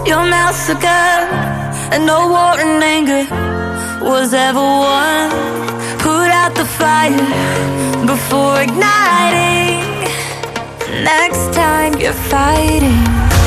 Your mouth's a gun, and no war and anger was ever won. Put out the fire before igniting. Next time you're fighting,